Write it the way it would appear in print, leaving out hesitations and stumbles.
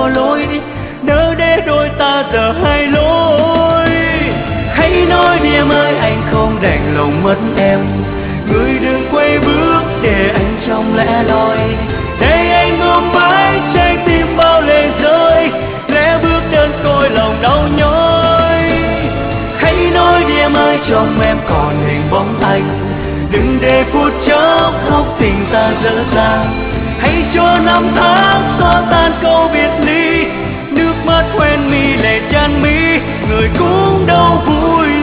bỏ lối, nỡ để đôi ta giờ hai lối. Hãy nói đi em ơi, anh không đành lòng mất em, người đừng quay bước để anh trong lẽ loi, để anh ôm mãi trái tim bao lệ rơi, lẽ bước đơn côi lòng đau nhói. Hãy nói đi em ơi, trong em còn hình bóng anh, đừng để phút chốc lúc tình ta dở dang. Hãy cho năm tháng xóa tan câu biệt ly, nước mắt hoen mi lệ chan mi, người cũng đâu vui